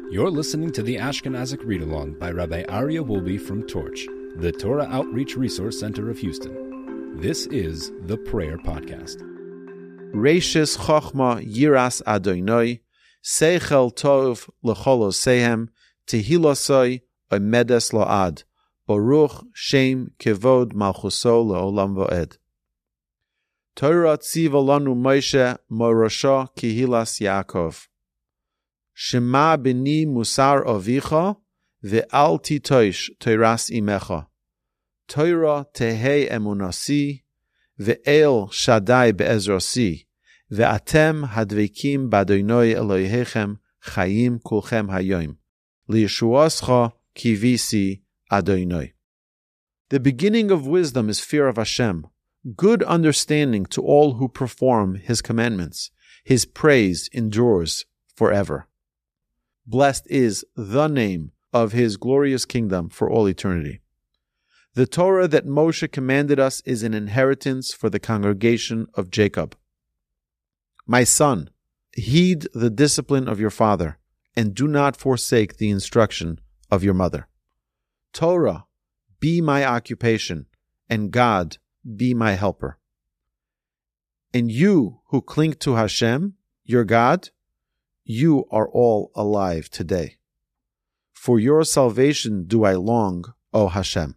You're listening to the Ashkenazic Read-Along by Rabbi Aryeh Wolbe from Torch, the Torah Outreach Resource Center of Houston. This is the Prayer Podcast. Reishis Chochma Yiras Adonai, Seichel Tov L'cholosehem, Tehilosoi Omedes Lo'ad, Baruch Shem Kevod Malchuso Le'olam Vo'ed. Torah tziva lanu Moshe Morosho Kehilas Yaakov. Shema b'ni musar avicha, ve'al titoish toiras imecha. Torah tehei emunasi, ve'el shaddai be'ezrosi, ve'atem hadvekim b'Adonai Elohechem chayim kulchem hayom. Liyeshuascha kivisi Adonai. The beginning of wisdom is fear of Hashem, good understanding to all who perform His commandments. His praise endures forever. Blessed is the name of His glorious kingdom for all eternity. The Torah that Moshe commanded us is an inheritance for the congregation of Jacob. My son, heed the discipline of your father, and do not forsake the instruction of your mother. Torah, be my occupation, and God, be my helper. And you who cling to Hashem, your God, you are all alive today. For your salvation do I long, O Hashem.